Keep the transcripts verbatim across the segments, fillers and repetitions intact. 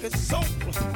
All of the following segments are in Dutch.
it's soul.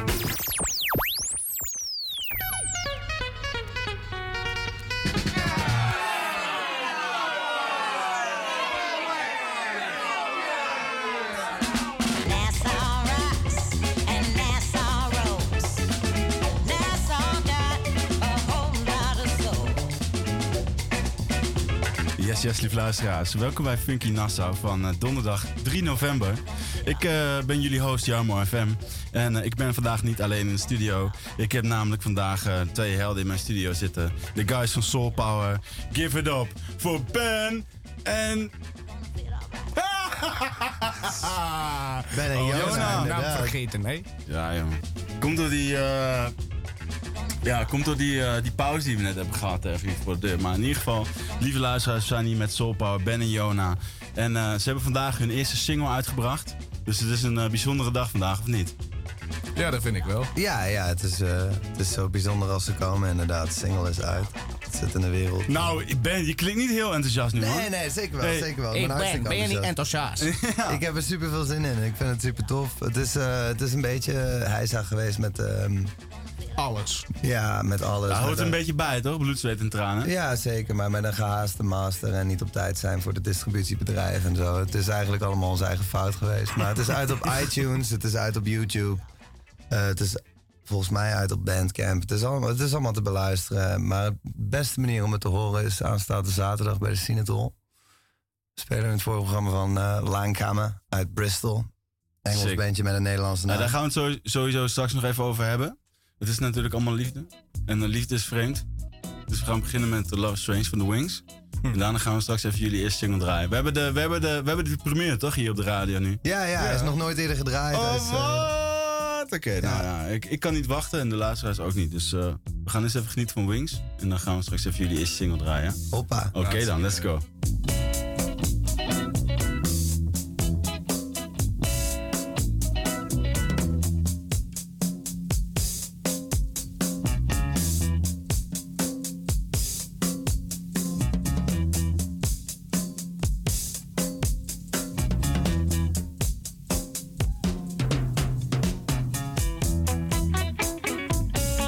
Yes, yes, lieve luisteraars. Welkom bij Funky Nassau van uh, donderdag drie november. Ik uh, ben jullie host Jarmo F M. En uh, ik ben vandaag niet alleen in de studio. Ik heb namelijk vandaag uh, twee helden in mijn studio zitten. De guys van Soul Power. Give it up voor Ben en... Ben en oh, Jona. Naam vergeten, hè? Ja, jongen. Komt door die... Uh, Ja, komt door die, uh, die pauze die we net hebben gehad even voor de deur. Maar in ieder geval, lieve luisteraars, we zijn hier met Soul Power, Ben en Jona. En uh, ze hebben vandaag hun eerste single uitgebracht. Dus het is een uh, bijzondere dag vandaag, of niet? Ja, dat vind ik wel. Ja, ja het, is, uh, het is zo bijzonder als ze komen. Inderdaad, de single is uit. Het zit in de wereld. Nou, Ben, je klinkt niet heel enthousiast nu, hoor. Nee, nee, zeker wel, Hey. zeker wel. Hey, ben, Ben, ben je niet enthousiast? Ja. Ik heb er super veel zin in. Ik vind het super tof. Het is, uh, het is een beetje heisa geweest met... Um, Alles. ja, met alles. Daar hoort met er een de- beetje bij, toch? Bloed, zweet en tranen. Ja, zeker. Maar met een gehaaste master en niet op tijd zijn voor de distributiebedrijven en zo. Het is eigenlijk allemaal onze eigen fout geweest. Maar het is uit op iTunes, het is uit op YouTube. Uh, het is volgens mij uit op Bandcamp. Het is, allemaal, het is allemaal te beluisteren. Maar de beste manier om het te horen is aanstaande zaterdag bij de Cinetol. We spelen in het voorprogramma van uh, Laankamer uit Bristol. Engels Sick. bandje met een Nederlandse naam. Nou, daar gaan we het zo- sowieso straks nog even over hebben. Het is natuurlijk allemaal liefde. En de liefde is vreemd. Dus we gaan beginnen met The Love Strange van The Wings. En daarna gaan we straks even jullie eerste single draaien. We hebben de, we hebben de, we hebben de première toch hier op de radio nu? Ja, ja, hij is nog nooit eerder gedraaid. Hij is, Oh, uh, wat? Oké, nou ja, ik, ik kan niet wachten en de luisteraars ook niet. Dus uh, we gaan eens even genieten van Wings. En dan gaan we straks even jullie eerste single draaien. hoppa. Oké okay, dan, let's go.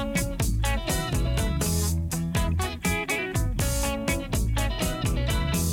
Thank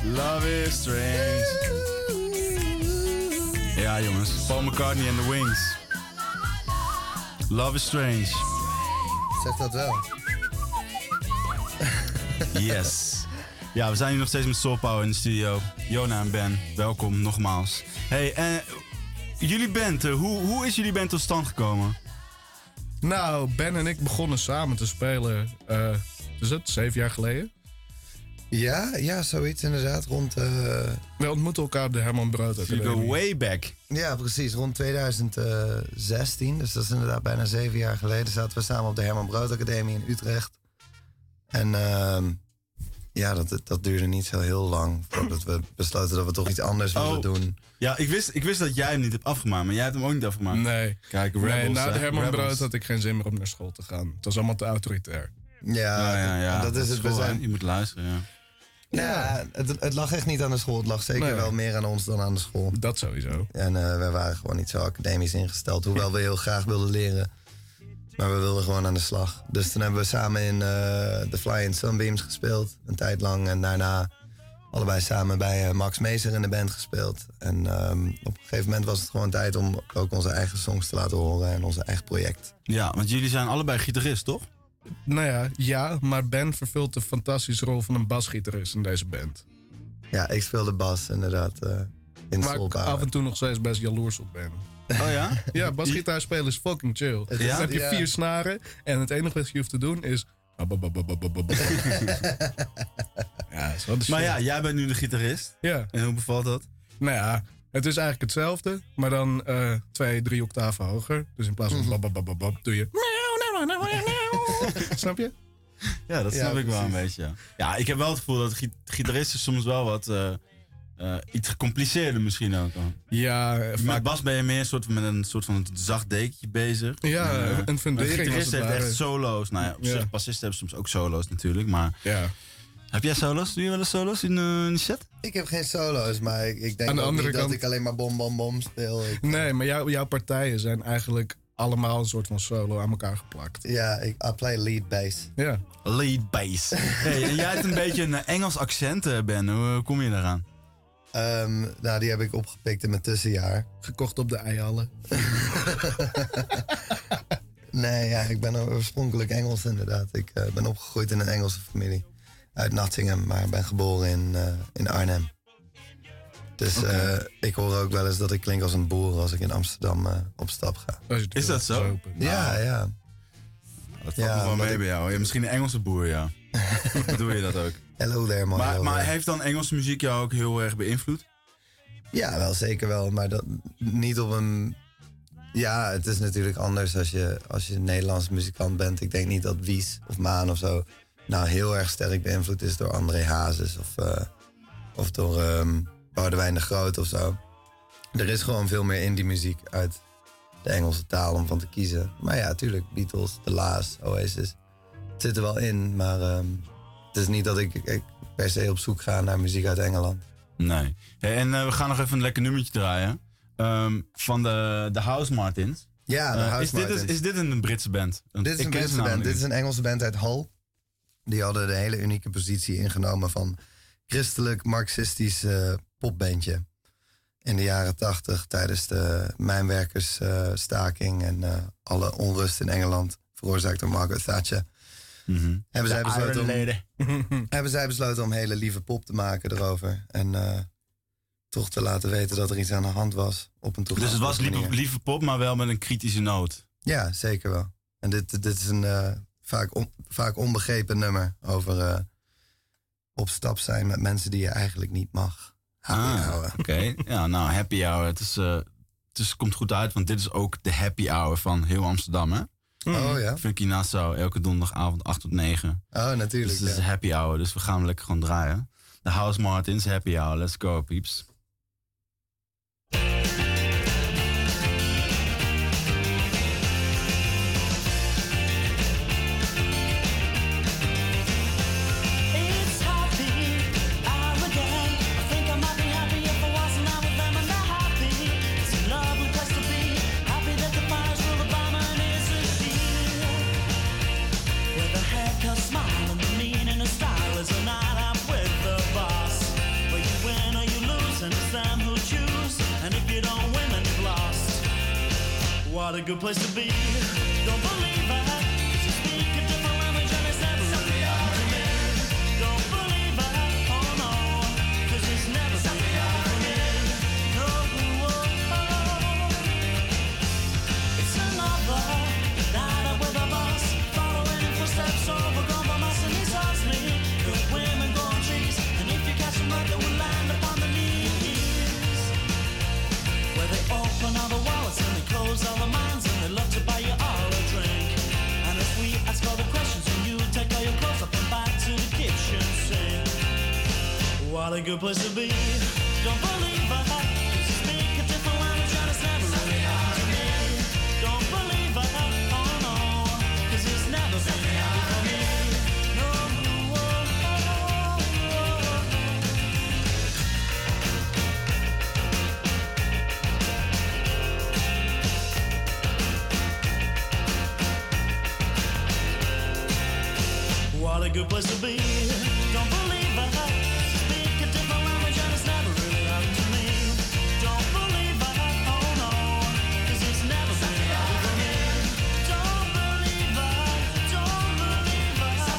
Love is strange. Ja, jongens. Paul McCartney en The Wings. Love is strange. Zeg dat wel. Yes. Ja, we zijn hier nog steeds met Soul Power in de studio. Jona en Ben, welkom nogmaals. Hey, eh, jullie band, eh, hoe, hoe is jullie band tot stand gekomen? Nou, Ben en ik begonnen samen te spelen, uh, is het, zeven jaar geleden? Ja, ja, zoiets inderdaad. Rond, uh... We ontmoeten elkaar op de Herman Brood Academie. You go way back. Ja, precies. Rond twintig zestien. Dus dat is inderdaad bijna zeven jaar geleden. Zaten we samen op de Herman Brood Academie in Utrecht. En uh, ja, dat, dat duurde niet zo heel lang. Voordat we besloten dat we toch iets anders wilden oh. doen. Ja, ik wist, ik wist dat jij hem niet hebt afgemaakt. Maar jij hebt hem ook niet afgemaakt. Nee. Kijk, Rebels, nee, na de hè? Herman Rebels. Brood had ik geen zin meer om naar school te gaan. Het was allemaal te autoritair. Ja, ja, ja, ja. dat, dat is het. School, we zijn... Je moet luisteren, ja. Ja, het, het lag echt niet aan de school. Het lag zeker nee. wel meer aan ons dan aan de school. Dat sowieso. En uh, wij waren gewoon niet zo academisch ingesteld. Hoewel we heel graag wilden leren. Maar we wilden gewoon aan de slag. Dus toen hebben we samen in uh, The Flying Sunbeams gespeeld. Een tijd lang. En daarna allebei samen bij uh, Max Meeser in de band gespeeld. En um, op een gegeven moment was het gewoon tijd om ook onze eigen songs te laten horen. En onze eigen project. Ja, want jullie zijn allebei gitarist, toch? Nou ja, ja, maar Ben vervult de fantastische rol van een basgitarist in deze band. Ja, ik speel de bas inderdaad uh, in Waar Soul ik Power. af en toe nog steeds best jaloers op ben. Oh ja? Ja, basgitaar spelen is fucking chill. Het Dan is- heb je ja. vier snaren en het enige wat je hoeft te doen is... Ja, is wel de shit. Maar ja, jij bent nu de gitarist. Ja, En hoe bevalt dat? nou ja, het is eigenlijk hetzelfde, maar dan eh, twee, drie octaven hoger. Dus in plaats van bababababab doe je... Snap je? Ja, dat Ja, snap ik wel een precies. beetje. Ja. ja, ik heb wel het gevoel dat gi- gitaristen soms wel wat uh, uh, iets gecompliceerder misschien ook. Hoor. Ja, Met vaak... bas ben je meer een soort, met een soort van zacht dekentje bezig. Ja, En, uh, een een fundering als gitarist het heeft ware. echt solo's. Nou ja, op Ja. zich, bassisten hebben soms ook solo's natuurlijk. Maar Ja. heb jij solo's? Doe je wel eens solo's in, uh, in de set? Ik heb geen solo's, maar ik, ik denk Aan de ook andere niet kant- dat ik alleen maar bom bom bom speel. Ik, Nee, maar jou, jouw partijen zijn eigenlijk allemaal een soort van solo aan elkaar geplakt. ja, ik I play lead bass. Ja. Lead bass. Hey, en jij hebt een beetje een uh, Engels accent, uh, Ben. Hoe uh, kom je daaraan? Um, nou, die heb ik opgepikt in mijn tussenjaar. Gekocht op de eihallen. Nee, ja, ik ben oorspronkelijk Engels inderdaad. Ik uh, ben opgegroeid in een Engelse familie. Uit Nottingham, maar ben geboren in, uh, in Arnhem. Dus Oké. uh, ik hoor ook wel eens dat ik klink als een boer als ik in Amsterdam uh, op stap ga. Als je te Is veel dat zo? gezopen. Ja, ja. Dat valt Ja, nog wel omdat mee ik- bij jou. Ja, misschien een Engelse boer, ja. Doe je dat ook? Hello there, man. Maar, Hello maar there. heeft dan Engelse muziek jou ook heel erg beïnvloed? Ja, wel zeker wel. Maar dat, niet op een... Ja, het is natuurlijk anders als je, als je een Nederlandse muzikant bent. Ik denk niet dat Wies of Maan of zo... nou heel erg sterk beïnvloed is door André Hazes... of, uh, of door um, Boudewijn de Groot of zo. Er is gewoon veel meer indie muziek uit de Engelse taal om van te kiezen. Maar ja, tuurlijk, Beatles, The La's, Oasis... het zit er wel in, maar um, het is niet dat ik, ik per se op zoek ga naar muziek uit Engeland. Nee. Hey, en uh, we gaan nog even een lekker nummertje draaien. Um, van de, de House Martins. Ja, de Uh, House is, dit, is, Martins. is dit een Britse band? Want Dit is ik een ken ze Britse band. namelijk Dit is een Engelse band uit Hull. Die hadden de hele unieke positie ingenomen van christelijk marxistisch uh, popbandje. In de jaren tachtig tijdens de mijnwerkersstaking uh, en uh, alle onrust in Engeland veroorzaakt door Margaret Thatcher. Mm-hmm. Hebben, zij De besloten Iron om, Lady. hebben zij besloten om hele lieve pop te maken erover. En uh, toch te laten weten dat er iets aan de hand was. Op een Dus het was toegankelijke lieve, manier. lieve pop, maar wel met een kritische noot. Ja, zeker wel. En dit, dit is een uh, vaak, on, vaak onbegrepen nummer over uh, op stap zijn met mensen die je eigenlijk niet mag. Happy Ah, hour. Oké, okay. Ja, nou, happy hour. Het, is, uh, het is, komt goed uit, want dit is ook de happy hour van heel Amsterdam, hè? Oh ja? Funky Nassau, elke donderdagavond acht tot negen. Oh, Dus natuurlijk. het is Ja. happy hour, dus we gaan hem lekker gewoon draaien. De House Martins, happy hour. Let's go, peeps. It's happy hour again. I think I might be happy if I wasn't out with them, and they're happy. It's a lovely place to be. Happy that the fire's full of bomb and it's a shield. With a haircut, smile, and the meaning of style is a night out with the boss. Where a good place to be. Don't believe I, 'cause you speak a different language and it's never really hard to me. Don't believe I, oh no, 'cause it's never really hard to me. No, oh, oh. It's another night up with a boss, following in footsteps, overgone by mice and he's asked me. Good women go on trees, and if you catch them right, they will land upon the knees. Where they open all the wallets and they close all the minds and they love to buy you all a drink. And if we ask all the questions and you take all your clothes up and back to the kitchen sink. What a good place to be. Don't believe I, 'cause you speak a different language and it's never really hard to me. Don't believe I, oh no, 'cause it's never really hard for me. No, oh, oh, oh. What a good place to be. Don't believe I speak a different language and it's never really happened to me. Don't believe I, oh no, 'cause it's never really happened for me. Don't believe I, don't believe I, don't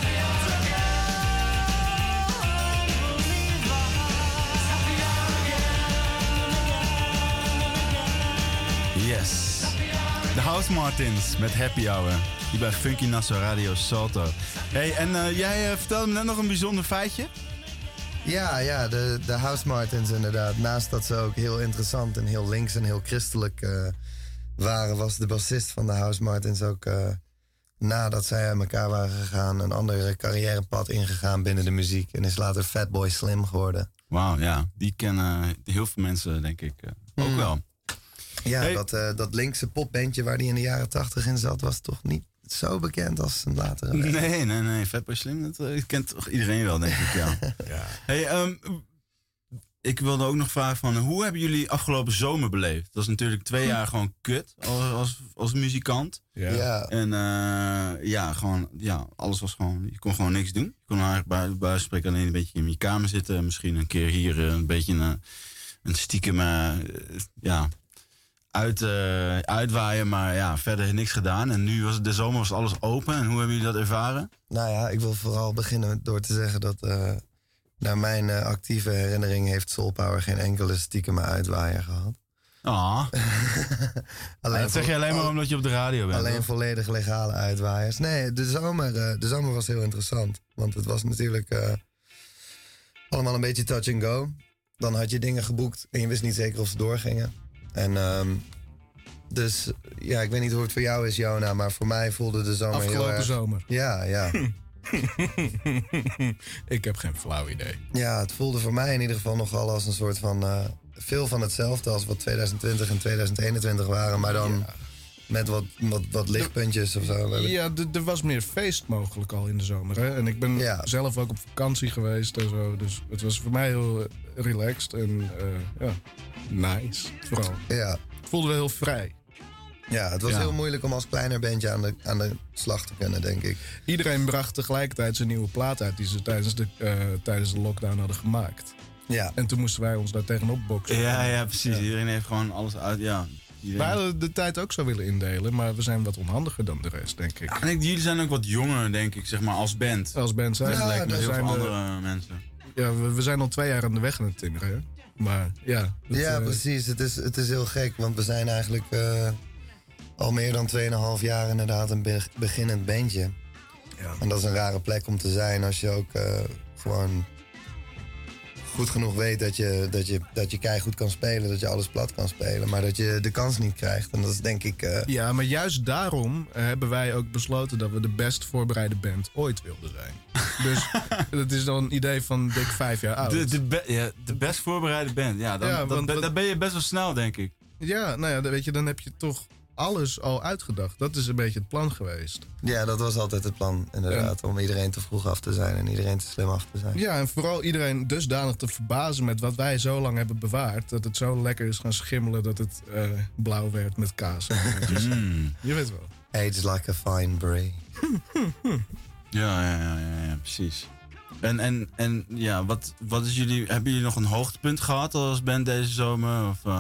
believe I. Yes. De House Martins met Happy Hour. Hier bij Funky Nassau Radio Salto. Hey, en uh, jij uh, vertelde me net nog een bijzonder feitje. Ja, ja, de, de House Martins inderdaad. Naast dat ze ook heel interessant en heel links en heel christelijk uh, waren... was de bassist van de House Martins ook... Uh, nadat zij uit elkaar waren gegaan... een ander carrièrepad ingegaan binnen de muziek... en is later Fatboy Slim geworden. Wauw, ja. Die kennen heel veel mensen, denk ik, uh, ook Mm. wel. Ja, Hey. dat, uh, dat linkse popbandje waar die in de jaren tachtig in zat... was toch niet zo bekend als een latere band. Nee, nee, nee. Fatboy Slim, dat uh, kent toch iedereen wel, denk ik, ja. Ja. Hey, um, ik wilde ook nog vragen van... hoe hebben jullie afgelopen zomer beleefd? Dat is natuurlijk twee jaar gewoon kut als, als, als muzikant. Ja. Ja. En uh, ja, gewoon, ja, alles was gewoon... Je kon gewoon niks doen. Je kon eigenlijk bij, bij spreken alleen een beetje in je kamer zitten. Misschien een keer hier uh, een beetje een, een stiekem... Uh, ja, uit, uh, uitwaaien, maar ja, verder niks gedaan. En nu was het, de zomer was alles open. En hoe hebben jullie dat ervaren? Nou ja, ik wil vooral beginnen door te zeggen dat... Uh, naar mijn uh, actieve herinnering heeft Soul Power geen enkele stiekeme uitwaaier gehad. Ah, Alleen dat zeg je vo- alleen maar al- omdat je op de radio bent. Alleen hoor. volledig legale uitwaaiers. Nee, de zomer, uh, de zomer was heel interessant. Want het was natuurlijk uh, allemaal een beetje touch and go. Dan had je dingen geboekt en je wist niet zeker of ze doorgingen. En um, dus, ja, ik weet niet hoe het voor jou is, Jona, maar voor mij voelde de zomer heel Afgelopen erg... zomer. Ja, ja. Ik heb geen flauw idee. Ja, het voelde voor mij in ieder geval nogal als een soort van... Uh, veel van hetzelfde als wat twintig twintig en twintig eenentwintig waren, maar dan Ja. met wat, wat, wat lichtpuntjes of zo. Ja, d- er was meer feest mogelijk al in de zomer. Hè? En ik ben Ja. zelf ook op vakantie geweest en zo. Dus het was voor mij heel eh, relaxed en eh, ja, nice. Vooral. Ja, Het voelde wel heel vrij. ja, het was Ja. heel moeilijk om als kleiner bandje aan de, aan de slag te kunnen, denk ik. Iedereen bracht tegelijkertijd zijn nieuwe plaat uit die ze tijdens de, eh, tijdens de lockdown hadden gemaakt. Ja, En toen moesten wij ons daar tegenop boksen. Ja, ja, precies. Ja. Iedereen heeft gewoon alles uit. Ja, iedereen. Wij hadden de tijd ook zo willen indelen, maar we zijn wat onhandiger dan de rest, denk ik. En ik, jullie zijn ook wat jonger, denk ik, zeg maar, als band. Als band zijn, Ja, Vergeleken met dat heel veel zijn we- andere mensen. ja, we, we zijn al twee jaar aan de weg aan het timmeren. hè. Maar ja, het, ja eh, precies. Het is, het is heel gek, want we zijn eigenlijk uh, al meer dan twee en een half jaar inderdaad een be- beginnend bandje. ja. En dat is een rare plek om te zijn als je ook uh, gewoon goed genoeg weet dat je, dat je, dat je keigoed kan spelen, dat je alles plat kan spelen, maar dat je de kans niet krijgt. En dat is denk ik... Uh, Ja, maar juist daarom eh, hebben wij ook besloten dat we de best voorbereide band ooit wilden zijn. Dus dat is dan een idee van dik vijf jaar oud. De, de, be- ja, de best voorbereide band. Ja, dan, Ja, dan, want ben- wat- dan ben je best wel snel, denk ik. Ja, nou ja, dan weet je, dan heb je toch alles al uitgedacht. Dat is een beetje het plan geweest. Ja, dat was altijd het plan, inderdaad. Om iedereen te vroeg af te zijn en iedereen te slim af te zijn. Ja, en vooral iedereen dusdanig te verbazen met wat wij zo lang hebben bewaard. Dat het zo lekker is gaan schimmelen dat het eh, blauw werd met kaas. Mm. Je weet wel. Age like a fine brie. Ja, ja, ja, ja, ja, precies. En, en, en ja, wat, wat is jullie, hebben jullie nog een hoogtepunt gehad als band deze zomer? Of, uh...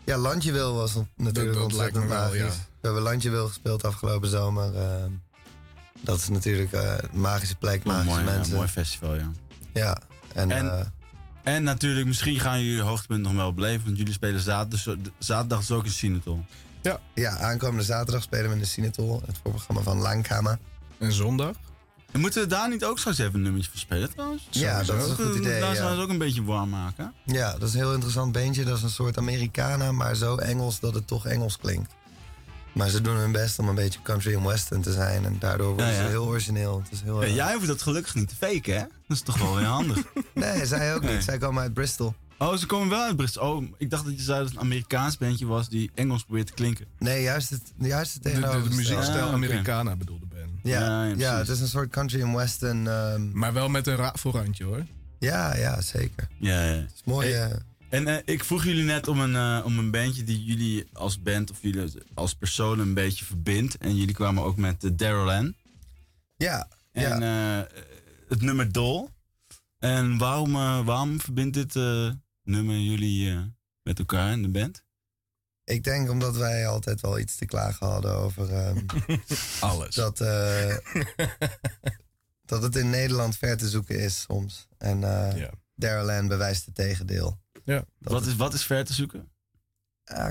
Ja, Landje Wil was natuurlijk Dat- dat lijkt me ontzettend wel, magisch. ja. We hebben Landje Wil gespeeld afgelopen zomer. eh, dat is natuurlijk eh, een magische plek, Oh, magische mooi, ja, mensen. mooi festival, ja. Ja, en, En- eh, En natuurlijk, misschien gaan jullie je hoogtepunt nog wel beleven. Want jullie spelen zaterdag, dus zaterdag is ook een Cinetol. ja, aankomende zaterdag spelen we in de Cinetol, het voorprogramma van Langkamer. En zondag? En moeten we daar niet ook straks even een nummertje van spelen trouwens? Ja, dat is een goed idee. Daar zou Ja. het ook een beetje warm maken. Ja, dat is een heel interessant beentje. Dat is een soort Americana, maar zo Engels dat het toch Engels klinkt. Maar ze doen hun best om een beetje country en western te zijn. En daardoor worden Ja, ja. ze heel origineel. Het is heel, Ja, eh, jij hoeft dat gelukkig niet te faken, hè? Dat is toch wel weer handig. Nee, zij ook Nee. niet. Zij komen uit Bristol. Oh, ze komen wel uit Bristol. Oh, ik dacht dat je zei dat het een Amerikaans bandje was die Engels probeert te klinken. Nee, juist het, juist het De, de, de tegenovergestelde. muziekstijl Ah, oké. Americana bedoelde Ben. Ja, Ja, ja, ja, precies. het is een soort country en western. ehm, Maar wel met een raar voorrandje hoor. ja, ja, zeker. Ja, ja. Het is mooi. Hey. eh, En eh, ik vroeg jullie net om een, eh, om een bandje die jullie als band of jullie als persoon een beetje verbindt. En jullie kwamen ook met uh, Daryl Ann. ja, En ja. eh, het nummer Dol. En waarom, eh, waarom verbindt dit eh, nummer jullie eh, met elkaar in de band? Ik denk omdat wij altijd wel iets te klagen hadden over ehm, Alles. dat, eh, dat het in Nederland ver te zoeken is soms. En eh Ja. Daryl Ann bewijst het tegendeel. Ja. Dat Wat het- is, wat is ver te zoeken? ja,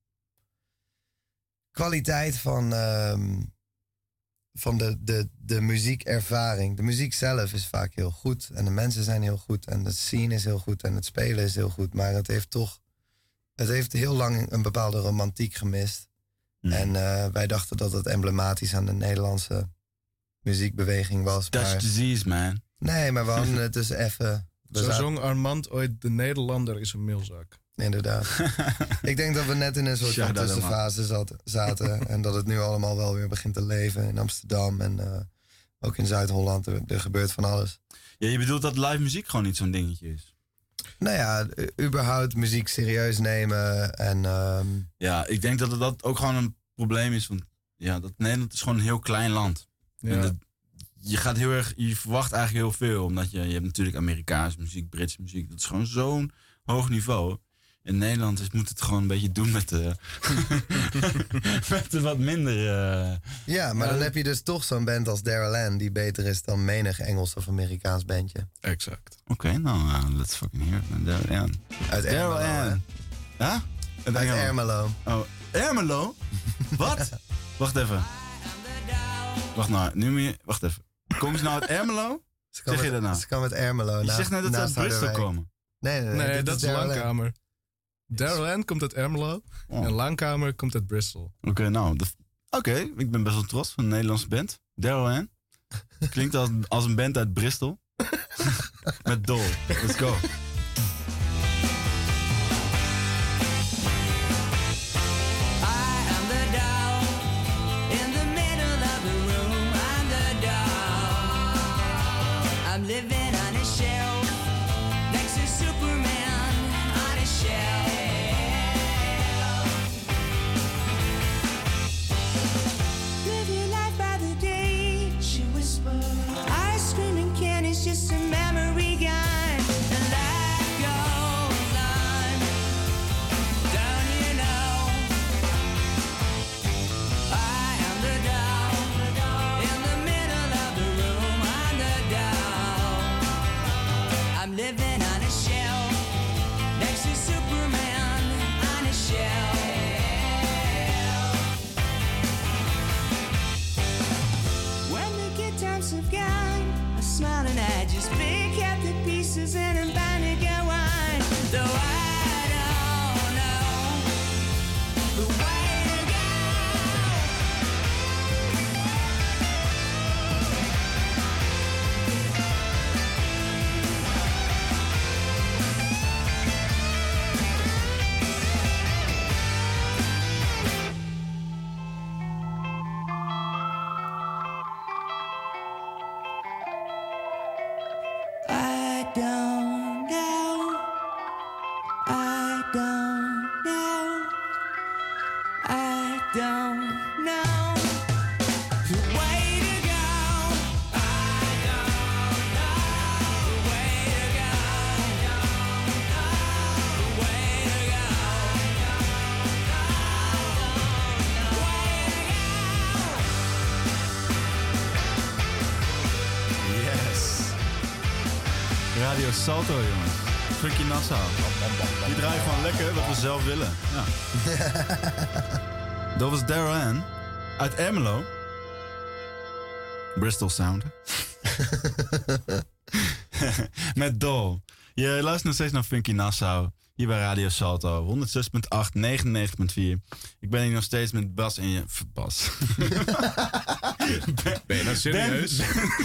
kwaliteit van, ehm, van de, de, de muziekervaring. De muziek zelf is vaak heel goed. En de mensen zijn heel goed. En de scene is heel goed. En het spelen is heel goed. Maar het heeft toch... Het heeft heel lang een bepaalde romantiek gemist. Hmm. En eh, wij dachten dat het emblematisch aan de Nederlandse muziekbeweging was. Dutch Maar, disease, man. nee, maar we hadden het dus even... we Zo zaten- zong Armand ooit: de Nederlander is een meelzak. Inderdaad. Ik denk dat we net in een soort van Shout out, tussenfase zat, zaten. En dat het nu allemaal wel weer begint te leven in Amsterdam. En eh, ook in Zuid-Holland. Er, er gebeurt van alles. Ja, je bedoelt dat live muziek gewoon niet zo'n dingetje is? Nou ja, u- überhaupt muziek serieus nemen. En ehm, Ja, ik denk dat het dat ook gewoon een probleem is. Want ja, dat Nederland is gewoon een heel klein land. En Ja. dat- je gaat heel erg, je verwacht eigenlijk heel veel. Omdat je, je hebt natuurlijk Amerikaanse muziek, Britse muziek. Dat is gewoon zo'n hoog niveau. In Nederland is, moet het gewoon een beetje doen met de, met de wat minder... eh, ja, maar Ja, dan dat- heb je dus toch zo'n band als Daryl Ann... die beter is dan menig Engels of Amerikaans bandje. Exact. Oké, nou, uh, let's fucking hear it. Daryl Ann. Uit Daryl Ermelo, hè? Ann. Ja? Uit Ermelo. Oh, Ermelo? Wat? Wacht even. Wacht nou, nu moet je... Wacht even. Komen ze nou uit Ermelo? Ze kan Zeg je met- dat nou? Ze kan met Ermelo. Je naast- zegt net dat ze uit naast Bristol Harderwijk. komen. Nee, nee, nee. Nee, dit dat is Daryl Ann. Langkamer. Daryl Ann komt uit Ermelo. Oh. En Langkamer komt uit Bristol. Oké, nou. de- Oké, ik ben best wel trots van een Nederlandse band. Daryl Ann. Klinkt als, als een band uit Bristol. Met Dol. Let's go. I am the doll in the middle of the room. I'm the doll. I'm living on a shelf next to Superman on a shelf. Live your life by the day, she whispered. Ice cream and candy's just a memory gone. The life goes on. Don't you know? I am the doll in the middle of the room. I'm the doll. I'm living on a shelf next to Superman on a shelf. When the good times have gone, I smile and I just pick up the pieces and I'm bound to go on. Though I don't know the way to go. Radio Salto, jongen. Funky Nassau. Die draaien gewoon lekker wat we zelf willen. Ja. Dat was Daryl Ann uit Ermelo. Bristol Sound. Met Doll. Je luistert nog steeds naar Funky Nassau. Hier bij Radio Salto. honderd zes komma acht, negenennegentig komma vier. Ik ben hier nog steeds met Bas en je... Bas. Ben je nou serieus?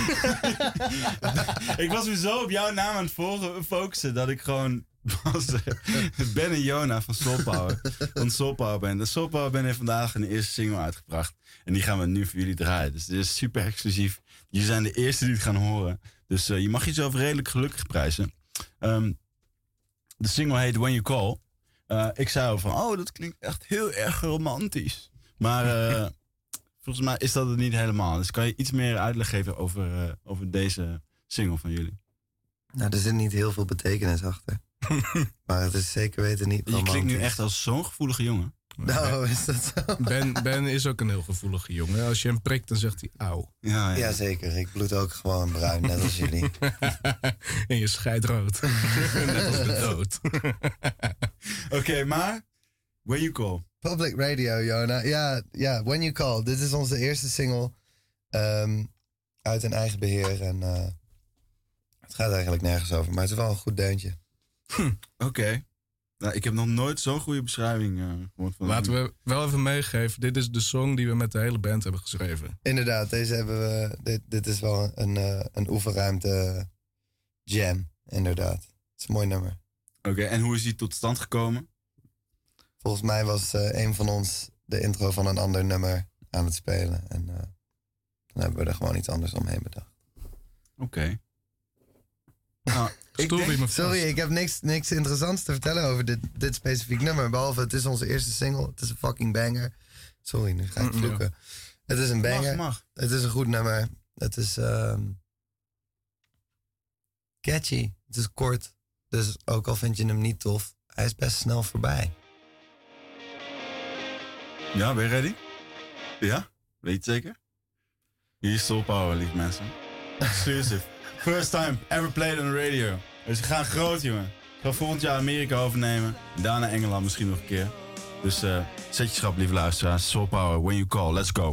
Ik was weer zo op jouw naam aan het volgen, focussen dat ik gewoon was, Ben en Jona van Soul Power. Van Soul Power Band. De Soul Power Band heeft vandaag een eerste single uitgebracht. En die gaan we nu voor jullie draaien. Dus dit is super exclusief. Jullie zijn de eerste die het gaan horen. Dus uh, je mag jezelf redelijk gelukkig prijzen. Um, de single heet When You Call. Uh, ik zei al van, oh, dat klinkt echt heel erg romantisch. Maar uh, volgens mij is dat het niet helemaal. Dus kan je iets meer uitleg geven over, uh, over deze single van jullie? Nou, er zit niet heel veel betekenis achter. Maar het is zeker weten niet Je klinkt nu echt als zo'n gevoelige jongen. Nou, is dat zo? Ben, Ben is ook een heel gevoelige jongen. Als je hem prikt, dan zegt hij auw. Ja, ja. Ja, zeker. Ik bloed ook gewoon bruin, net als jullie. En je scheidt rood. Net als de dood. Oké, okay, maar When You Call. Public Radio, Jona. Ja, ja, When You Call. Dit is onze eerste single um, uit een eigen beheer. En uh, het gaat eigenlijk nergens over, maar het is wel een goed deuntje. Hm, Oké. Okay. Nou, ik heb nog nooit zo'n goede beschrijving uh, gehoord van. Laten we wel even meegeven. Dit is de song die we met de hele band hebben geschreven. Inderdaad, deze hebben we. Dit, dit is wel een, uh, een oefenruimte jam, inderdaad. Het is een mooi nummer. Oké, okay, en hoe is die tot stand gekomen? Volgens mij was uh, een van ons de intro van een ander nummer aan het spelen. En uh, dan hebben we er gewoon iets anders omheen bedacht. Oké. Okay. Nou, ik denk, sorry, ik heb niks, niks interessants te vertellen over dit, dit specifiek nummer. Behalve, het is onze eerste single. Het is een fucking banger. Sorry, nu ga ik vloeken. Ja. Het is een banger. Mag, mag. Het is een goed nummer. Het is um, catchy. Het is kort. Dus ook al vind je hem niet tof, hij is best snel voorbij. Ja, ben je ready? Ja? Weet je het zeker? Hier is Soul Power, lieve mensen. Exclusive. First time ever played on the radio. Dus we gaan groot, jongen. We gaan volgend jaar Amerika overnemen. En daarna Engeland misschien nog een keer. Dus uh, zet je schrap, lieve luisteraars. Soul Power, When You Call. Let's go.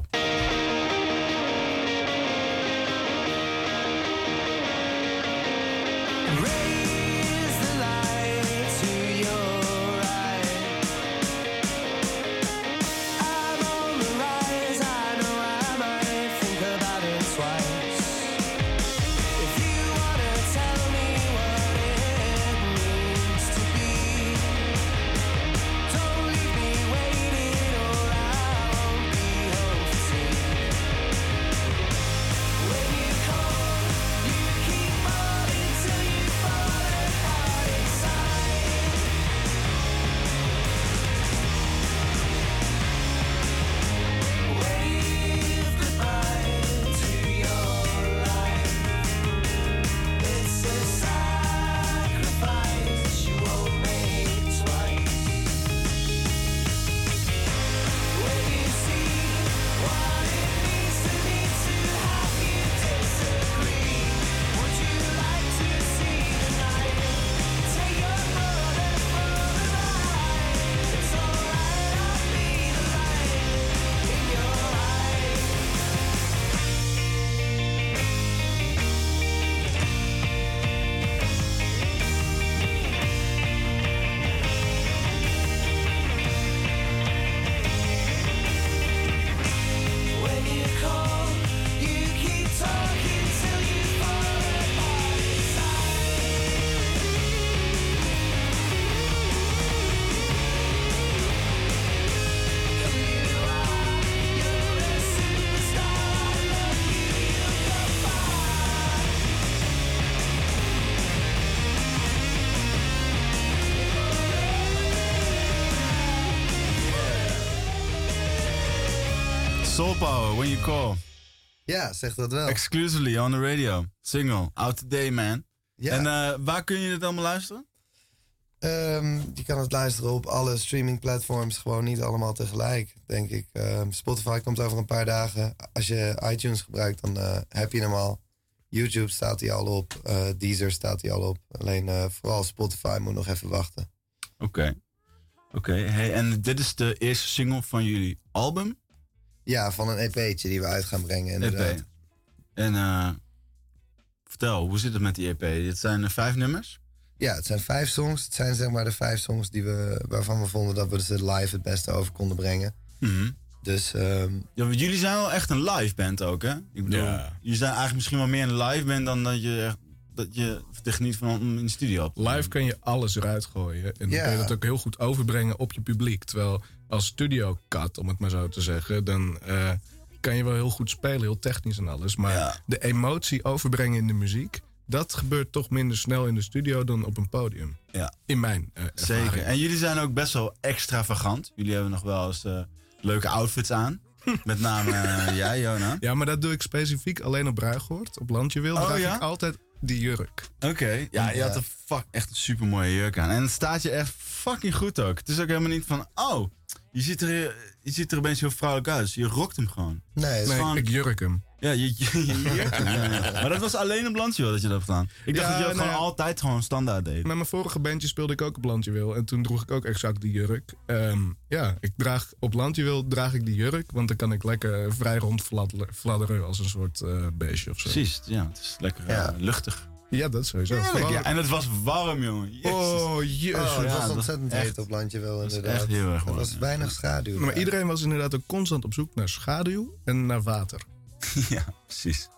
Soul Power, When You Call. Ja, zeg dat wel. Exclusively on the radio. Single, out today, man. Ja. En uh, waar kun je dit allemaal luisteren? Um, je kan het luisteren op alle streamingplatforms. Gewoon niet allemaal tegelijk, denk ik. Um, Spotify komt over een paar dagen. Als je iTunes gebruikt, dan uh, heb je hem al. YouTube staat hij al op. Uh, Deezer staat hij al op. Alleen uh, vooral Spotify moet nog even wachten. Oké. Okay. Oké, okay. Hey, en dit is de eerste single van jullie album? Ja, van een E P'tje die we uit gaan brengen inderdaad. E P. En uh, vertel, hoe zit het met die E P? Het zijn uh, vijf nummers? Ja, het zijn vijf songs. Het zijn zeg maar de vijf songs die we, waarvan we vonden dat we ze live het beste over konden brengen. Mm-hmm. Dus, um... ja, want jullie zijn wel echt een live band ook, hè? Ik bedoel, ja. jullie zijn eigenlijk misschien wel meer een live band dan dat je echt, dat je de geniet van om in de studio op te Live doen. kan je alles eruit gooien. En dan Ja. kun je dat ook heel goed overbrengen op je publiek. Terwijl als studio cut, om het maar zo te zeggen, dan uh, kan je wel heel goed spelen, heel technisch en alles. Maar Ja. de emotie overbrengen in de muziek, dat gebeurt toch minder snel in de studio dan op een podium. Ja. In mijn uh, ervaring. Zeker. En jullie zijn ook best wel extravagant. Jullie hebben nog wel eens uh, leuke outfits aan. Met name uh, jij, Jona. Ja, maar dat doe ik specifiek alleen op Bruigoord. Op Landjewil Oh, draag ja? ik altijd die jurk. Oké. Okay. Ja, je had een fuck, echt een super mooie jurk aan. En het staat je echt fucking goed ook. Het is ook helemaal niet van, oh, je ziet er, je ziet er opeens heel vrouwelijk uit. Dus je rokt hem gewoon. nee, het is Nee, gewoon... ik jurk hem. Ja, je, je, je jurk hem. Ja, ja. Maar dat was alleen op Landjewil dat je dat hebt gedaan. Ik dacht Ja, dat je dat nou gewoon ja. altijd gewoon standaard deed. Met mijn vorige bandje speelde ik ook op Landjewil. En toen droeg ik ook exact die jurk. Um, ja, ik draag, op Landjewil draag ik die jurk. Want dan kan ik lekker vrij rond fladderen, fladderen als een soort uh, beestje of zo. Precies, ja. Het is lekker Ja. uh, luchtig. Ja, dat sowieso. Heerlijk, Vooral- ja. En het was warm, jongen. Jezus. Oh, jezus. Oh, het ja, was dat ontzettend was heet echt- op landje wel was inderdaad. echt heel erg Er warm, was ja. weinig schaduw. Maar iedereen was inderdaad ook constant op zoek naar schaduw en naar water. Ja, precies.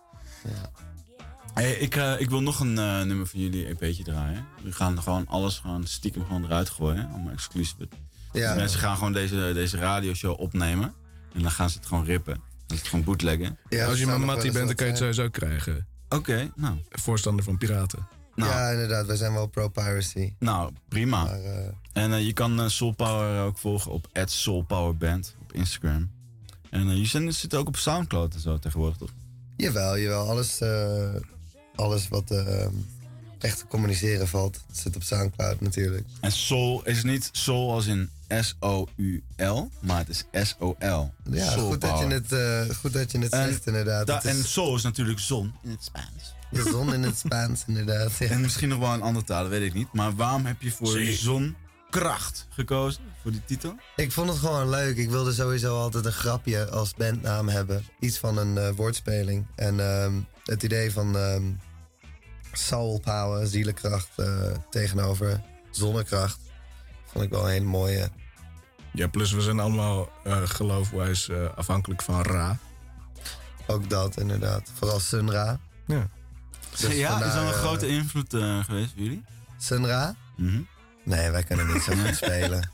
Hey, ik, uh, ik wil nog een uh, nummer van jullie E P'tje draaien. We gaan gewoon alles gewoon stiekem gewoon eruit gooien. Allemaal exclusief. Ja, Mensen gaan gewoon deze, deze radioshow opnemen. En dan gaan ze het gewoon rippen. Dan is het gewoon bootleggen. ja, Als je zou maar nog Mattie wel bent, dan eens kan je het wat sowieso krijgen. Oké, okay, nou. Voorstander van piraten. Nou, Ja, inderdaad. Wij zijn wel pro-piracy. nou, prima. Maar uh, En uh, je kan uh, Soul Power ook volgen op at Soul Power Band op Instagram. En uh, jullie zitten ook op Soundcloud en zo tegenwoordig, toch? jawel, jawel. Alles, uh, alles wat uh, echt te communiceren valt, zit op Soundcloud natuurlijk. En Soul is niet Soul als in S O U L, maar het is S O L. Ja, Soul goed dat, je Power. het, uh, goed dat je het En zegt inderdaad. Da- Het is en Soul is natuurlijk zon in het Spaans. de zon in het Spaans inderdaad. Ja. En misschien nog wel een andere taal, dat weet ik niet. Maar waarom heb je voor Zonkracht gekozen, voor die titel? Ik vond het gewoon leuk. Ik wilde sowieso altijd een grapje als bandnaam hebben. Iets van een uh, woordspeling. En um, het idee van um, soul power, zielenkracht uh, tegenover zonnekracht, vond ik wel een hele mooie. Ja, plus we zijn allemaal uh, geloofwijs uh, afhankelijk van Ra. Ook dat inderdaad. Vooral Sun Ra. Ja. Dus ja, is vandaar, dat een uh, grote invloed uh, geweest voor jullie? Sun Ra? Mhm. Nee, wij kunnen niet zo goed spelen.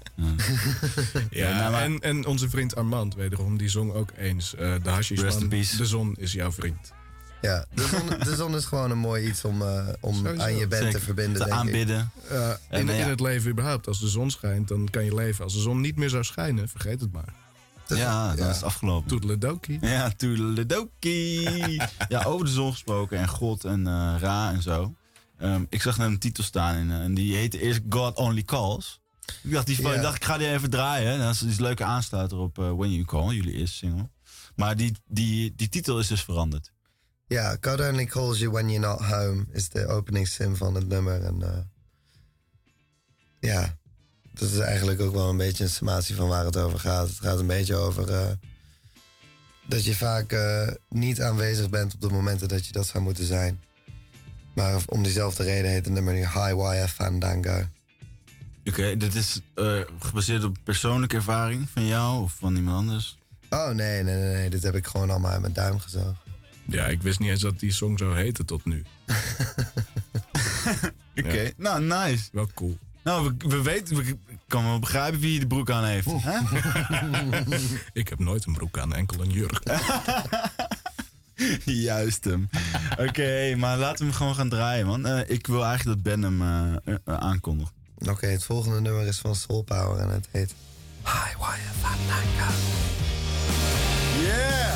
Ja, nou, maar- en, en onze vriend Armand, wederom, die zong ook eens. Uh, de Rest in Hashishman, peace. de zon is jouw vriend. Ja, de zon, de zon is gewoon een mooi iets om, uh, om Sowieso. aan je band Zeker. te verbinden, Te denk ik. aanbidden. Uh, En, in, uh, ja. in het leven überhaupt. Als de zon schijnt, dan kan je leven. Als de zon niet meer zou schijnen, vergeet het maar. Dus- Ja, dan ja. is het afgelopen. Toedeledokie. Ja, toedeledokie. Ja, over de zon gesproken en God en uh, Ra en zo. Um, ik zag net een titel staan in, uh, en die heette eerst God Only Calls. Ik dacht, die, Ja. ik dacht, ik ga die even draaien. Dat is die is een leuke aansluiter op uh, When You Call, jullie eerste single. Maar die, die, die titel is dus veranderd. Ja, God Only Calls You When You're Not Home is de openingszin van het nummer. En uh, ja, dat is eigenlijk ook wel een beetje een summatie van waar het over gaat. Het gaat een beetje over uh, dat je vaak uh, niet aanwezig bent op de momenten dat je dat zou moeten zijn. Maar om diezelfde reden heet het nummer nu High Wire Fandango. Oké, okay, dit is uh, gebaseerd op persoonlijke ervaring van jou of van iemand anders? Oh nee, nee, nee, nee, dit heb ik gewoon allemaal uit mijn duim gezogen. Ja, ik wist niet eens dat die song zo heette tot nu. Oké, okay. Nou nice. Wel cool. Nou, we, we weten, we kan wel begrijpen wie de broek aan heeft. Hè? Ik heb nooit een broek aan, enkel een jurk. Juist hem. Oké, okay, maar laten we hem gewoon gaan draaien, man. Uh, ik wil eigenlijk dat Ben hem uh, uh, aankondigt. Oké, okay, het volgende nummer is van Soul Power en het heet High Wire Fandango. Yeah!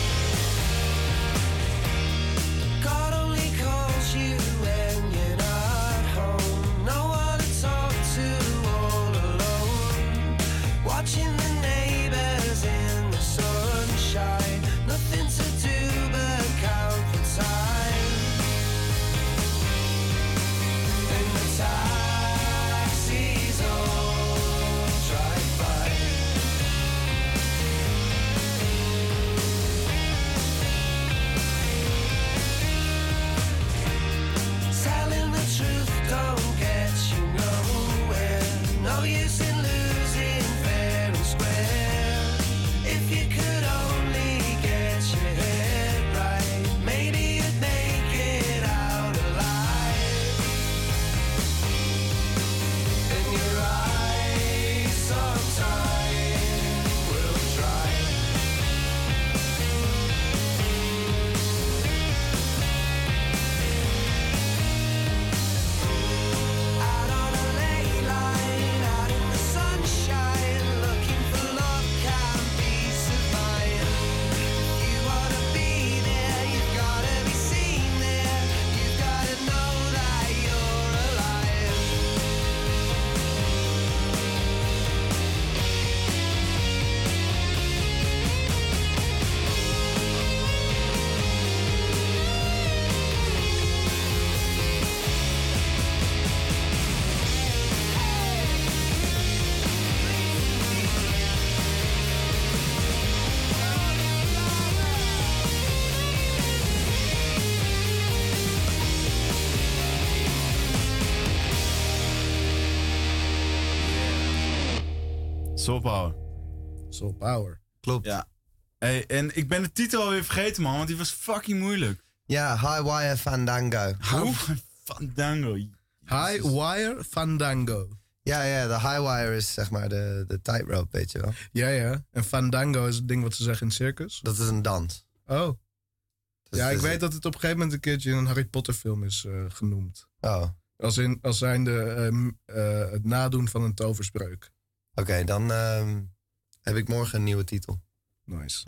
God only calls you when you're not home. No one to talk to, all alone. Watching the neighbors in the sunshine. Nothing to do but count the time. Taxis all drive by. Telling the truth don't get you nowhere. No use in losing fair and square. If you could only get your head right, maybe you'd make it out alive. And your eyes sometime will dry. Out on a lake line, out in the sunshine, looking for love and peace of mind. You wanna be there, you've gotta be seen there, you've gotta know that you're alive. Soul Power. Soul Power. Klopt. Ja, Ja. Hey, en ik ben de titel alweer vergeten, man, want die was fucking moeilijk. High Wire Fandango. Hoe? Fandango. High Wire Fandango. Ja, ja, de High Wire is zeg maar de, de tightrope, weet je wel. Ja, ja. En Fandango is het ding wat ze zeggen in het circus. Dat is een dans. Oh. Dus Ja, ik het is- weet dat het op een gegeven moment een keertje in een Harry Potter film is eh, genoemd. Oh, Als, in, als zijnde ehm, eh, het nadoen van een toverspreuk. oké, dan ehm, heb ik morgen een nieuwe titel. Nice.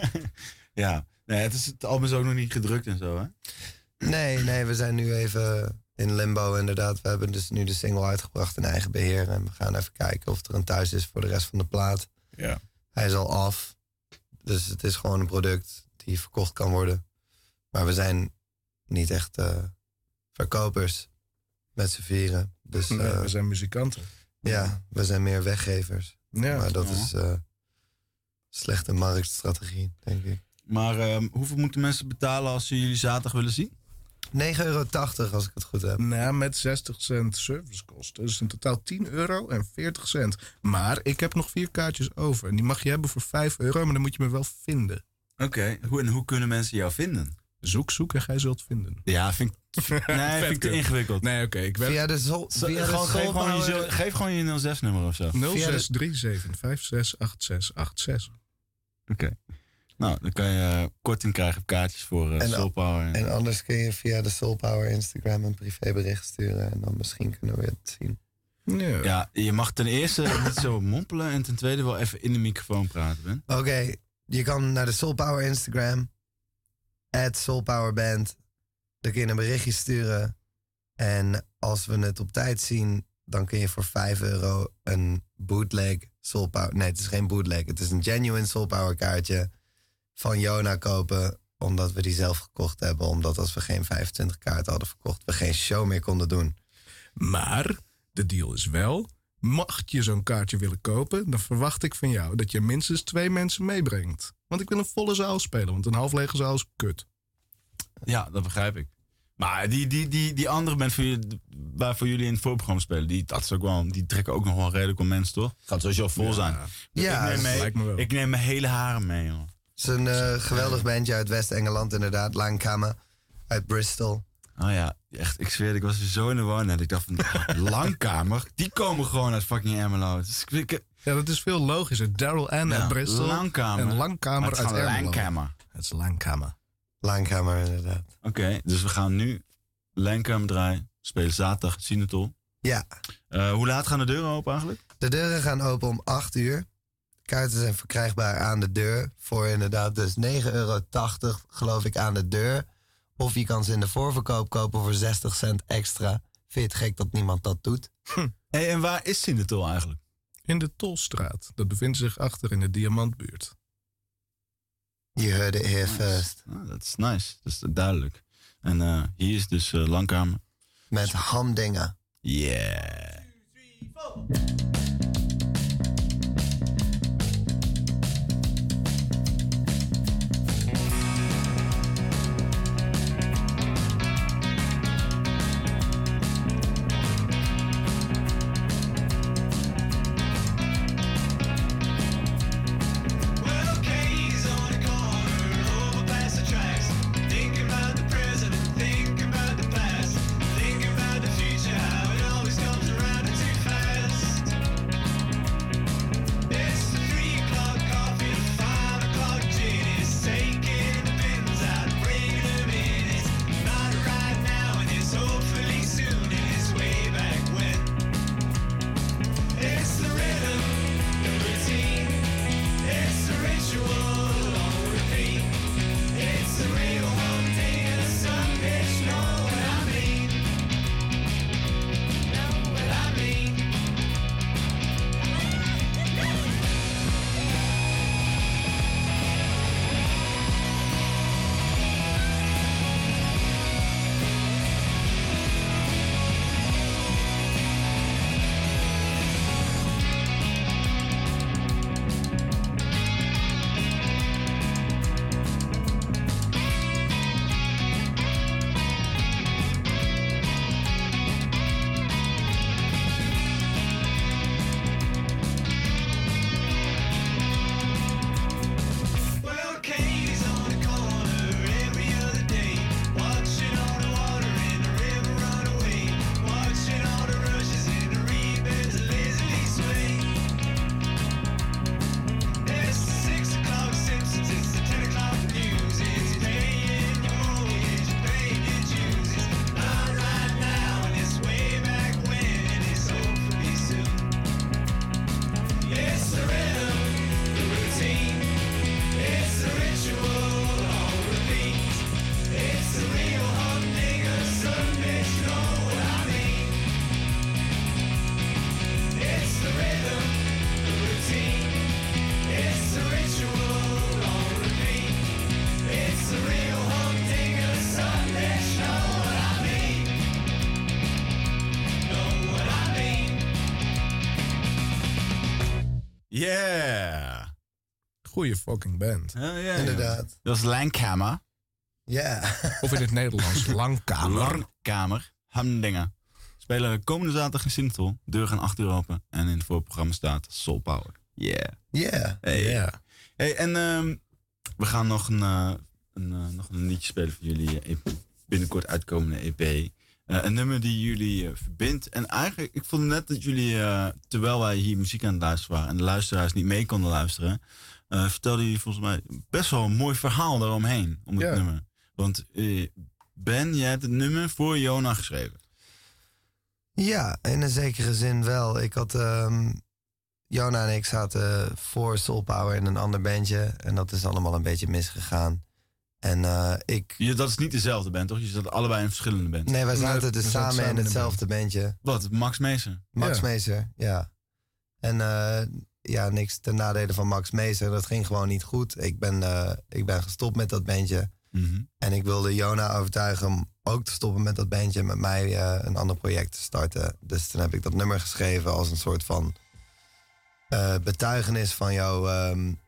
Ja. Nee, het, is, het album is ook nog niet gedrukt en zo, hè? Nee, nee, we zijn nu even in limbo inderdaad. We hebben dus nu de single uitgebracht in eigen beheer. En we gaan even kijken of er een thuis is voor de rest van de plaat. Ja. Hij is al af. Dus het is gewoon een product die verkocht kan worden. Maar we zijn niet echt eh, verkopers met z'n vieren. Dus Nee, eh, we zijn muzikanten. ja, we zijn meer weggevers. Ja. Maar dat Ja. is eh, slechte marktstrategie, denk ik. Maar ehm, hoeveel moeten mensen betalen als ze jullie zaterdag willen zien? negen euro tachtig als ik het goed heb. Nou, met zestig cent servicekosten. Dus in totaal tien euro en veertig cent. Maar ik heb nog vier kaartjes over. En die mag je hebben voor vijf euro, maar dan moet je me wel vinden. Oké. Hoe, en hoe kunnen mensen jou vinden? Zoek, zoek en gij zult vinden. Ja, vind ik, nee, vind ik te ingewikkeld. Nee, oké. Ik ben Via de Soul, Zo- via de gewoon, geef, Soul gewoon je, Power- zil- geef gewoon je nul zes nummer of zo. Oké. nul zes drie zeven vijf zes acht zes acht zes. Nou, dan kan je eh, korting krijgen op kaartjes voor eh En- Soul Power. En anders kun je via de Soul Power Instagram een privébericht sturen. En dan misschien kunnen we het zien. Ja. Ja, je mag ten eerste niet zo mompelen en ten tweede wel even in de microfoon praten, Ben. Oké, je kan naar de Soul Power Instagram. at Soul Power Band. Dan kun je een berichtje sturen. En als we het op tijd zien, dan kun je voor vijf euro een bootleg Soul Power... Nee, het is geen bootleg. Het is een genuine Soul Power kaartje van Jona kopen. Omdat we die zelf gekocht hebben. Omdat als we geen vijfentwintig kaarten hadden verkocht, we geen show meer konden doen. Maar de deal is wel, mocht je zo'n kaartje willen kopen, dan verwacht ik van jou dat je minstens twee mensen meebrengt. Want ik wil een volle zaal spelen, want een half lege zaal is kut. Ja, dat begrijp ik. Maar die, die, die, die andere band voor jullie, waarvoor jullie in het voorprogramma spelen, die, dat is ook wel, die trekken ook nog wel redelijk om mensen, toch? Gaat sowieso vol zijn. Ja, ik, neem mee, lijkt me wel. ik neem mijn hele haren mee, joh. Het is een eh, geweldig bandje uit West-Engeland inderdaad. Langkamer uit Bristol. Oh ja, echt, ik zweer, ik was er zo in de war net. Ik dacht van, Langkamer, die komen gewoon uit fucking Emmeloord. Dus ik, ik, Ja, dat is veel logischer. Daryl Ann Ja, uit Bristol Langkamer. en Langkamer het is uit gewoon Ermelo. Langkamer. Het is Langkamer. Langkamer inderdaad. Oké, dus we gaan nu Langkamer draaien. Spelen zaterdag Sinatol. Ja, Uh, hoe laat gaan de deuren open eigenlijk? de deuren gaan open om acht uur. Kaarten zijn verkrijgbaar aan de deur. Voor inderdaad dus negen euro tachtig geloof ik aan de deur. Of je kan ze in de voorverkoop kopen voor zestig cent extra. Vind je het gek dat niemand dat doet? Hey, en waar is Sinatol eigenlijk? In de Tolstraat. Dat bevindt zich achter in de Diamantbuurt. Je heard it here first. Ah, dat is nice, dat is duidelijk. En uh, hier is dus uh, Langkamer. Met Hamdinga. Yeah. Yeah. Goeie fucking band. Ja, ja, Inderdaad. Dat was Langkamer. Ja. Of in het Nederlands, Langkamer. Langkamer. Hamdingen. Spelen komende zaterdag in Sintel. Deur gaan acht uur open. En in het voorprogramma staat Soul Power. Yeah. Yeah. Hey. Yeah. Hey, en um, we gaan nog een, uh, een, uh, nog een liedje spelen voor jullie uh, binnenkort uitkomende E P. Uh, een nummer die jullie uh, verbindt. En eigenlijk, ik vond net dat jullie, uh, terwijl wij hier muziek aan het luisteren waren en de luisteraars niet mee konden luisteren, uh, vertelden jullie volgens mij best wel een mooi verhaal daaromheen om het Ja. nummer. Want uh, Ben, jij hebt het nummer voor Jona geschreven. Ja, in een zekere zin wel. Ik had... Um, Jona en ik zaten voor Soul Power in een ander bandje. En dat is allemaal een beetje misgegaan. En uh, ik... Je, dat is niet dezelfde band, toch? Je zat allebei in verschillende bands. Nee, wij Nee, zaten we dus zaten samen samen in in een hetzelfde bandje. Wat? Max Meester? Max Ja. Meester, ja. En uh, ja, niks ten nadele van Max Meester. Dat ging gewoon niet goed. Ik ben, uh, ik ben gestopt met dat bandje. Mm-hmm. En ik wilde Jona overtuigen om ook te stoppen met dat bandje. En met mij uh, een ander project te starten. Dus toen heb ik dat nummer geschreven als een soort van uh, betuigenis van jou. Um,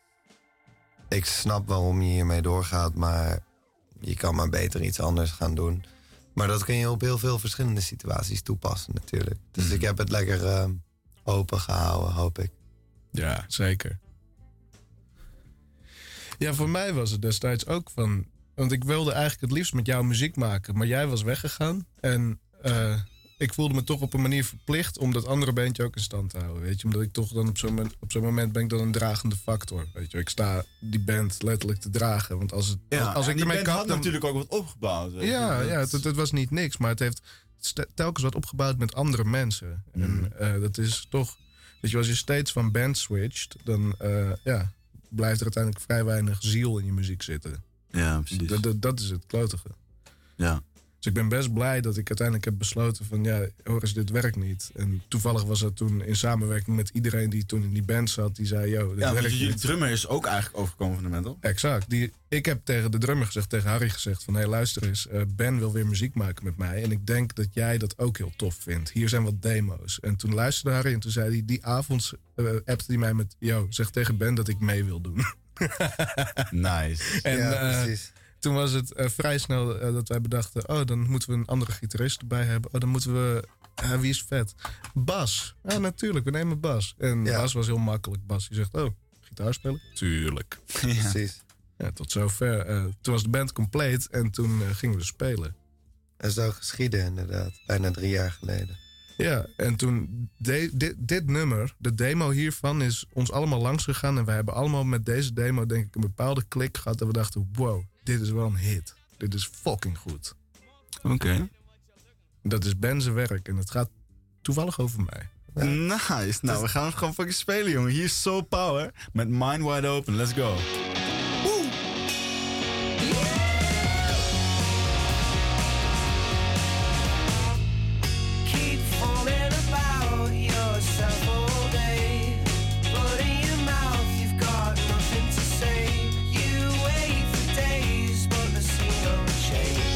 ik snap waarom je hiermee doorgaat, maar je kan maar beter iets anders gaan doen. Maar dat kun je op heel veel verschillende situaties toepassen natuurlijk. Dus Mhm. ik heb het lekker uh, open gehouden, hoop ik. Ja, zeker. Ja, voor mij was het destijds ook van... Want ik wilde eigenlijk het liefst met jou muziek maken. Maar jij was weggegaan. En uh, ik voelde me toch op een manier verplicht... om dat andere bandje ook in stand te houden. Weet je? Omdat ik toch dan op zo'n moment, op zo'n moment ben ik dan een dragende factor. Weet je? Ik sta die band letterlijk te dragen. Want als, het, Ja, als en ik die ermee band kap, had dan... natuurlijk ook wat opgebouwd. weet je. Ja, Dat- ja het, het was niet niks. Maar het heeft st- telkens wat opgebouwd met andere mensen. Mhm. En uh, dat is toch... Weet je, als je steeds van band switcht... dan uh, ja, blijft er uiteindelijk vrij weinig ziel in je muziek zitten. Ja, precies. Dat, dat, dat is het klotige. Ja. Dus ik ben best blij dat ik uiteindelijk heb besloten van ja, hoor eens, dit werkt niet. En toevallig was dat toen in samenwerking met iedereen die toen in die band zat. Die zei, yo, dit Ja, want werkt jullie niet. drummer is ook eigenlijk overgekomen van de metal. Exact. Die, ik heb tegen de drummer gezegd, tegen Harry gezegd van hé, hey, luister eens, uh, Ben wil weer muziek maken met mij. En ik denk dat jij dat ook heel tof vindt. Hier zijn wat demo's. En toen luisterde Harry en toen zei hij, die avond uh, appte hij mij met, yo, zeg tegen Ben dat ik mee wil doen. Nice. En, ja, uh, precies. toen was het uh, vrij snel uh, dat wij bedachten, oh, dan moeten we een andere gitarist erbij hebben. Oh, dan moeten we, uh, wie is vet? Bas. Ja, natuurlijk, we nemen Bas. En Ja. Bas was heel makkelijk. Bas, die zegt, oh, gitaar spelen? Tuurlijk. Ja. Precies. Ja, tot zover. Uh, toen was de band compleet en toen uh, gingen we spelen. En zo geschieden inderdaad. Bijna drie jaar geleden. Ja, en toen, de, dit, dit nummer, de demo hiervan, is ons allemaal langs gegaan. En wij hebben allemaal met deze demo, denk ik, een bepaalde klik gehad. En we dachten, wow, dit is wel een hit. Dit is fucking goed. Oké. Okay. Dat is Ben zijn werk en het gaat toevallig over mij. Ja. Nice. Nou, we gaan het gewoon fucking spelen, jongen. Hier is Soul Power met Mind Wide Open. Let's go. Keep falling about yourself all day. But in your mouth, you've got nothing to say. You wait for days, but there's see no change.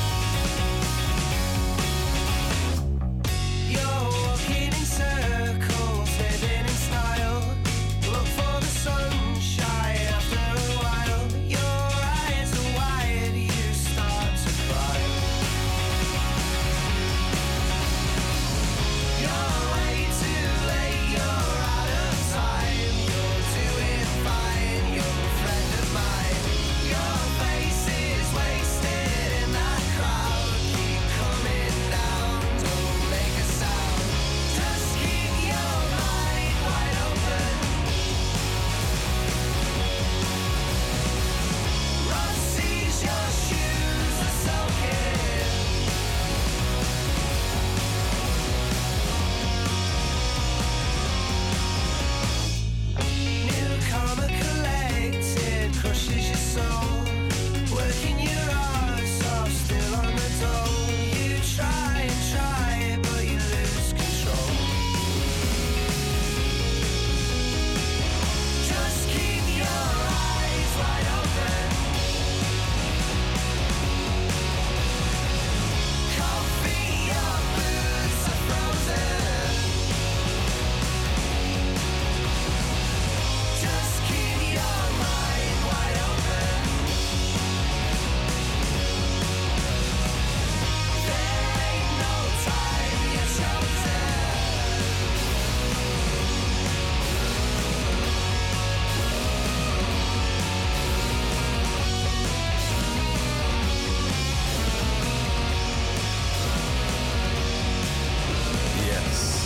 You're walking in circles, living in style. Look for the sunshine after a while. Your eyes are wide, you start to cry. You're way too late, you're out of time. You're doing fine, you're a friend of mine. Your face is wasted in that crowd. Keep coming down, don't make a sound. Just keep your mind wide open. Rust sees your shoes are soaking. Newcomer collected crushes your soul. Working your arse off, still on the dole. You try and try, but you lose control. Just keep your eyes wide open. Coffee, your boots are frozen. Just keep your mind wide open. There ain't no time you're chosen. Yes.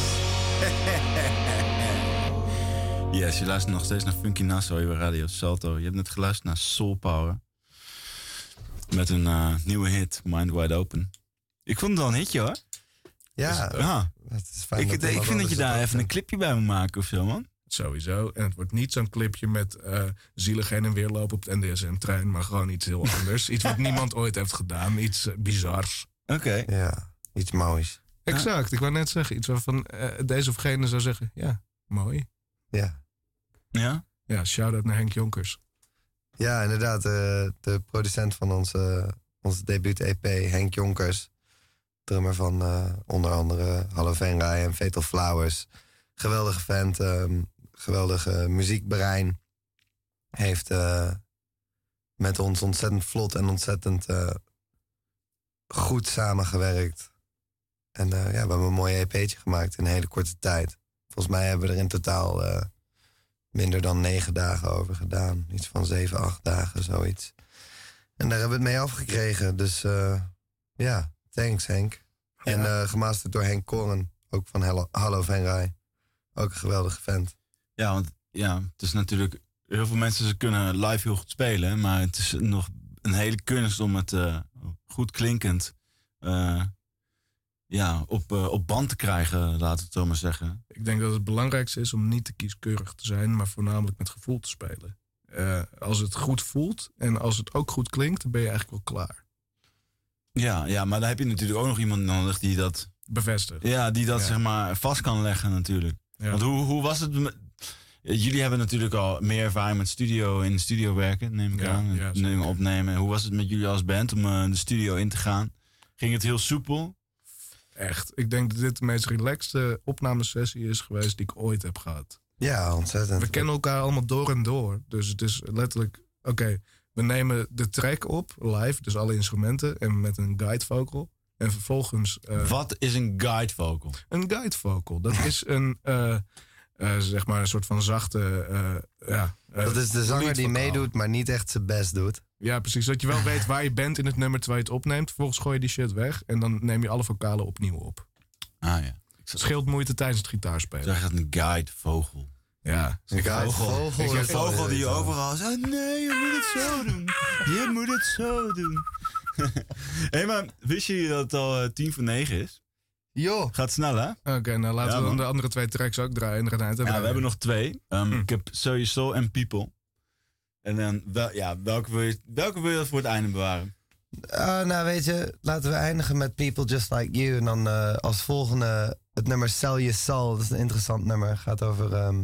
Yes, je luistert nog steeds naar Funky Nassau hier bij Radio Salto. Je hebt net geluisterd naar Soul Power. Met een uh, nieuwe hit, Mind Wide Open. Ik vond het wel een hitje, hoor. Ja, Ja. het is fijn Ik, dat ik, er ik wat vind dat je anders daar op even een zit. clipje bij moet maken of zo, man. Sowieso. En het wordt niet zo'n clipje met uh, zielig heen en weer lopen op het N D S M-trein. Maar gewoon iets heel anders. Iets wat niemand ooit heeft gedaan. Iets uh, bizars. Oké. Ja, iets moois. Exact. Ik wou net zeggen. Iets waarvan uh, deze of gene zou zeggen. Ja, mooi. Ja. Ja? Ja, shout-out naar Henk Jonkers. Ja, inderdaad. De, de producent van onze, onze debuut-E P, Henk Jonkers. Drummer van uh, onder andere Hallo Venray en Fatal Flowers. Geweldige vent, um, geweldige muziekbrein. Heeft uh, met ons ontzettend vlot en ontzettend uh, goed samengewerkt. En uh, ja, we hebben een mooi E P'tje gemaakt in een hele korte tijd. Volgens mij hebben we er in totaal uh, minder dan negen dagen over gedaan. Iets van zeven, acht dagen, zoiets. En daar hebben we het mee afgekregen. Dus uh, ja, thanks Henk. Ja. En uh, gemasterd door Henk Koren, ook van Hallo, Hallo Venray. Ook een geweldige vent. Ja, want ja, het is natuurlijk... Heel veel mensen ze kunnen live heel goed spelen. Maar het is nog een hele kunst om het uh, goed klinkend... Uh, ja, op, uh, op band te krijgen, laten we het zo maar zeggen. Ik denk dat het belangrijkste is om niet te kieskeurig te zijn, maar voornamelijk met gevoel te spelen. Uh, als het goed voelt en als het ook goed klinkt, dan ben je eigenlijk wel klaar. Ja, ja, maar dan heb je natuurlijk ook nog iemand nodig die dat... Bevestigd. Ja, die dat Ja. zeg maar vast kan leggen natuurlijk. Ja. Want hoe, hoe was het... met- Jullie hebben natuurlijk al meer ervaring met studio, in de studio werken, neem ik Ja, aan. ja, Dingen zeker. opnemen. Hoe was het met jullie als band om eh, de studio in te gaan? Ging het heel soepel? Echt. Ik denk dat dit de meest relaxte opnamesessie is geweest die ik ooit heb gehad. Ja, ontzettend. We kennen elkaar allemaal door en door. Dus het is letterlijk... Oké, we nemen de track op, live, dus alle instrumenten... en met een guide vocal. En vervolgens... eh, Wat is een guide vocal? Een guide vocal. Dat is een... eh, eh, zeg maar een soort van zachte... eh, ja, eh, Dat is de zanger die leadvocaal. meedoet, maar niet echt zijn best doet. Ja, precies. Dat je wel weet waar je bent in het nummer terwijl je het opneemt. Vervolgens gooi je die shit weg. En dan neem je alle vocalen opnieuw op. Ah ja. Het scheelt moeite tijdens het gitaarspelen. Zeg het een guide vogel. Ja. Een guide vogel. Ik heb is wel vogel die je irritant. overal zegt, nee, je moet het zo doen. Je moet het zo doen. Hé, maar wist je dat het al eh, tien voor negen is? Joh. Gaat snel, hè? Oké, nou laten Ja, we dan man. de andere twee tracks ook draaien. En eruit Ja, we hebben nog twee. Um, Hm. Ik heb So You Soul en People. En dan, wel, ja, welke wil, je, welke wil je voor het einde bewaren? Ah, nou, weet je, laten we eindigen met People Just Like You. En dan eh, als volgende het nummer Sell Your Soul. Dat is een interessant nummer. Gaat over ehm,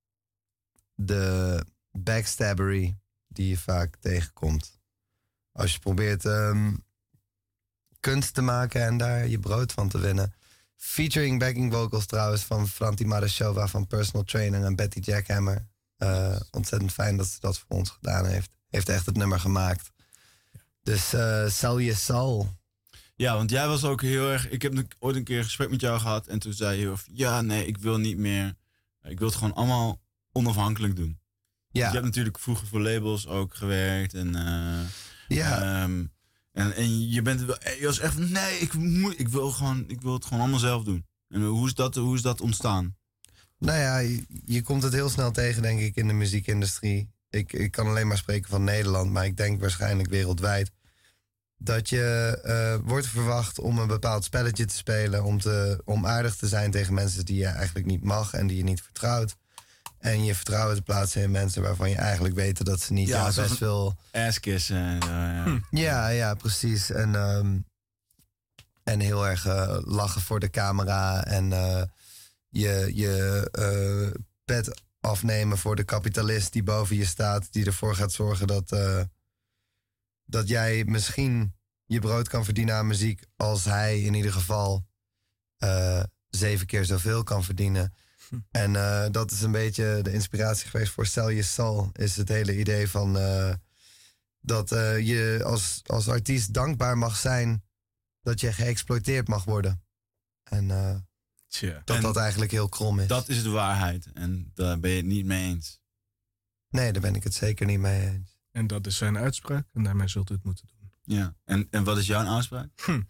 de backstabbery die je vaak tegenkomt. Als je probeert ehm, kunst te maken en daar je brood van te winnen. Featuring backing vocals trouwens van Franti Marashova van Personal Trainer en Betty Jackhammer. Eh, ontzettend fijn dat ze dat voor ons gedaan heeft. Heeft echt het nummer gemaakt. Dus eh Sell Your Soul. Ja, want jij was ook heel erg... Ik heb een- ooit een keer een gesprek met jou gehad. En toen zei je heel erg, ja, nee, ik wil niet meer. Ik wil het gewoon allemaal onafhankelijk doen. Ja, Je hebt natuurlijk vroeger voor labels ook gewerkt. En, eh, ja. ehm, en, en je bent wel... Je was echt van, nee, ik, moet, ik, wil gewoon, ik wil het gewoon allemaal zelf doen. En hoe is dat, hoe is dat ontstaan? Nou ja, je, je komt het heel snel tegen, denk ik, in de muziekindustrie. Ik, ik kan alleen maar spreken van Nederland, maar ik denk waarschijnlijk wereldwijd. Dat je eh, wordt verwacht om een bepaald spelletje te spelen, om, te, om aardig te zijn tegen mensen die je eigenlijk niet mag en die je niet vertrouwt. En je vertrouwen te plaatsen in mensen waarvan je eigenlijk weet dat ze niet Ja, ja, zoals best een- veel... Asskissen en zo, ja. Hm. Ja, ja, precies. En, ehm, en heel erg eh, lachen voor de camera. En eh, je, je eh, pet afnemen voor de kapitalist die boven je staat. Die ervoor gaat zorgen dat, eh, dat jij misschien je brood kan verdienen aan muziek. Als hij in ieder geval eh, zeven keer zoveel kan verdienen. En eh, dat is een beetje de inspiratie geweest voor Sell Your Soul. Is het hele idee van... eh, dat eh, je als, als artiest dankbaar mag zijn dat je geëxploiteerd mag worden. En eh, Tja. dat En dat eigenlijk heel krom is. Dat is de waarheid. En daar ben je het niet mee eens. Nee, daar ben ik het zeker niet mee eens. En dat is zijn uitspraak. En daarmee zult u het moeten doen. Ja. En, en wat is jouw aanspraak?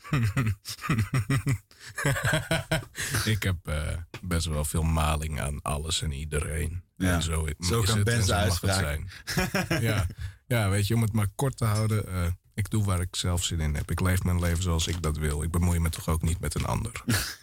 Ik heb eh, best wel veel maling aan alles en iedereen. Ja. En zo, Zo is kan het Ben en zo zijn mag het uitspraak. zijn. ja. ja, weet je, om het maar kort te houden. eh, ik doe waar ik zelf zin in heb. Ik leef mijn leven zoals ik dat wil. Ik bemoei me toch ook niet met een ander.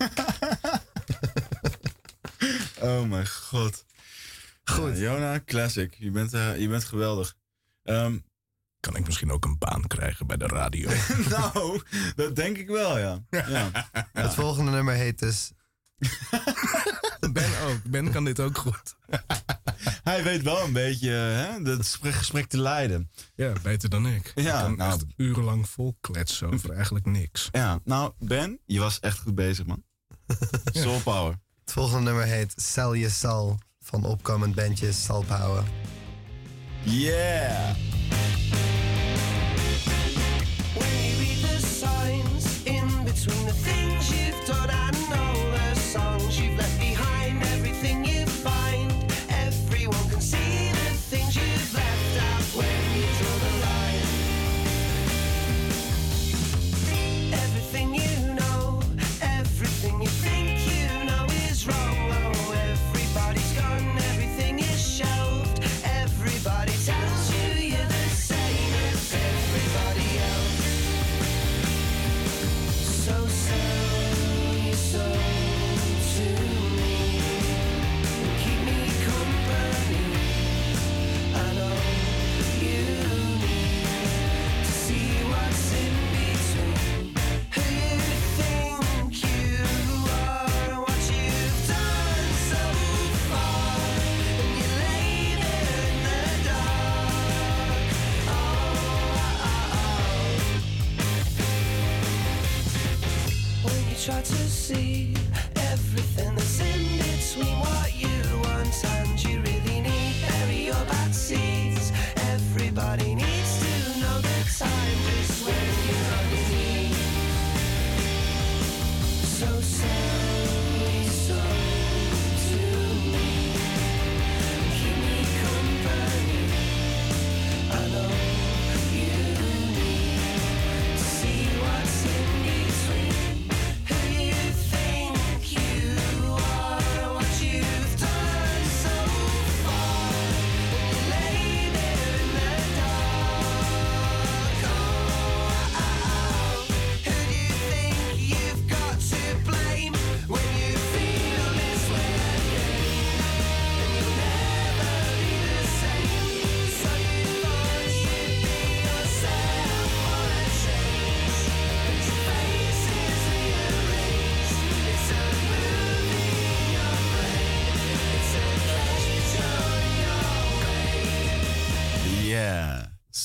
Oh mijn god. Goed. Ja, Jona, classic. Je bent, eh, je bent geweldig. Ehm, Kan ik misschien ook een baan krijgen bij de radio? nou, dat denk ik wel, ja. ja. Het volgende nummer heet dus... Ben ook. Ben kan dit ook goed. Hij weet wel een beetje hè, dat gesprek, gesprek te leiden. Ja, beter dan ik. Ja, ik kan nou. echt urenlang vol kletsen over eigenlijk niks. Ja, nou, Ben, je was echt goed bezig, man. Soul Power. Het volgende nummer heet Sell Your Soul van opkomend bandje Soul Power. Yeah! When you read the signs in between the things you've done and all the songs you've left behind, everything you find, everyone can see the things you've left out when you draw the line. Everything you know, everything you think you know is wrong. Oh, everybody's gone, everything is shelved. Everybody tells you you're the same as everybody else. So sell your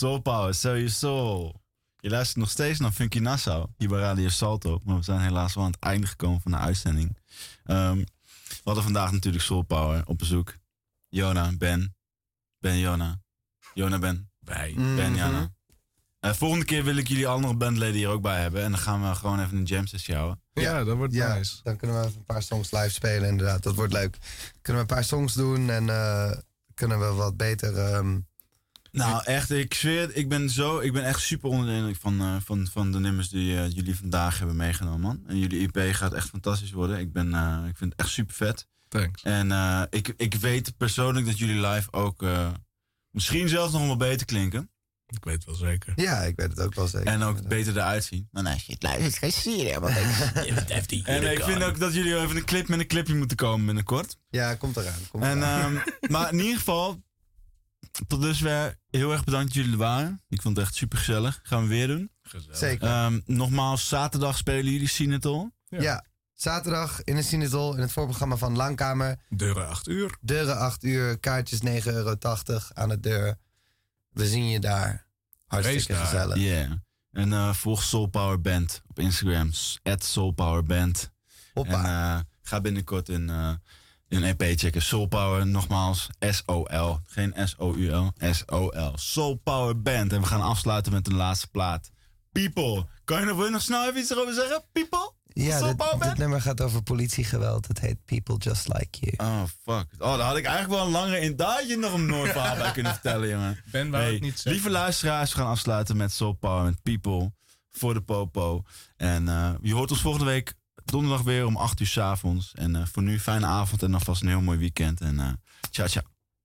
Soul Power, Sell Your Soul. Je luistert nog steeds naar Funky Nassau, hier bij Radio Salto. Maar we zijn helaas wel aan het einde gekomen van de uitzending. Um, we hadden vandaag natuurlijk Soul Power op bezoek. Jona, Ben. Ben, Jona. Jona, Ben. Wij. Mm. Ben, Jana. Uh, volgende keer wil ik jullie andere bandleden hier ook bij hebben. En dan gaan we gewoon even een jam sessie houden. Ja, dat wordt Ja, nice. dan kunnen we even een paar songs live spelen inderdaad. Dat wordt leuk. Kunnen we een paar songs doen en uh, kunnen we wat beter... Um... Nou, echt, ik zweer het, ik ben, zo, ik ben echt super onder de indruk van, uh, van, van de nummers die uh, jullie vandaag hebben meegenomen, man. En jullie E P gaat echt fantastisch worden. Ik, ben, uh, ik vind het echt super vet. Thanks. En uh, ik, ik weet persoonlijk dat jullie live ook uh, misschien zelfs nog wel beter klinken. Ik weet wel zeker. Ja, ik weet het ook wel zeker. En ook beter eruit zien. Maar als je het luistert, zie je helemaal niks. En uh, ik vind ook dat jullie even een clip met een clipje moeten komen binnenkort. Ja, komt eraan. Komt En, eraan. um, maar in ieder geval, tot dusver heel erg bedankt dat jullie er waren. Ik vond het echt super gezellig. Gaan we weer doen. Gezellig. Zeker. Um, nogmaals, zaterdag spelen jullie Sinatol. Ja. Ja. Zaterdag in de Cinetol in het voorprogramma van Langkamer. Deuren acht uur. Deuren acht uur, kaartjes negen euro tachtig aan de deur. We zien je daar. Hartstikke Wees daar. gezellig. Ja. Yeah. En uh, volg Soul Power Band op Instagram. at Soul Power Band. Hoppa. En uh, ga binnenkort een, uh, een E P checken. Soul Power, nogmaals, S O L. Geen S O U L, S O L. Soul Power Band. En we gaan afsluiten met een laatste plaat. People. Kan je nog, wil je nog snel even iets erover zeggen? People? Ja, Soul dit, Power dit Band? nummer gaat over politiegeweld. Het heet People Just Like You. Oh, fuck. Oh, daar had ik eigenlijk wel een langere in. Daar had je nog een mooi verhaal bij kunnen vertellen, jongen. Ben wou Hey, het niet zeggen. lieve luisteraars, we gaan afsluiten met Soul Power, met People. Voor de popo. En uh, je hoort ons volgende week donderdag weer om acht uur 's avonds. En uh, voor nu, fijne avond en alvast een heel mooi weekend. En uh, ciao, ciao.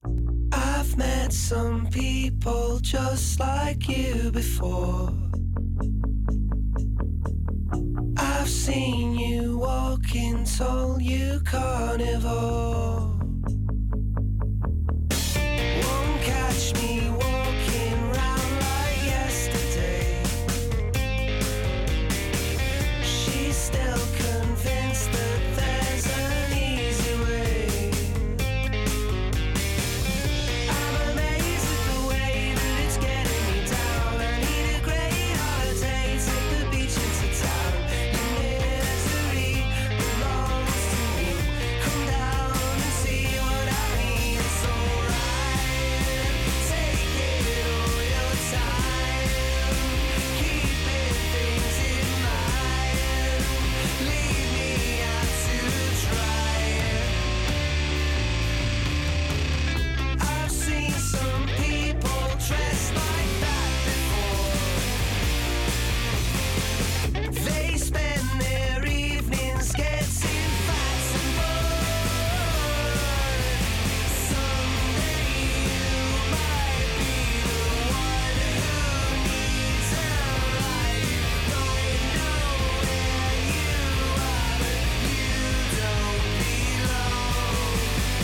I've met some people just like you before. I've seen you walking tall, you carnivore. Won't catch me walking round like yesterday. She's still convinced that there's an easy way. I'm amazed at the way that it's getting me down. I need a great holiday, take the beach into town. Your misery belongs to me. Come down and see what I mean. It's alright, take it all your time. Keeping things in mind. Leave me out to try. I've seen some people dressed like that before. They spend their evenings getting fat and bored. Someday you might be the one who needs a light. Going nowhere you are, you don't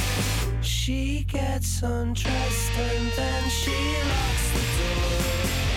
belong. She gets undressed and then she locks the door.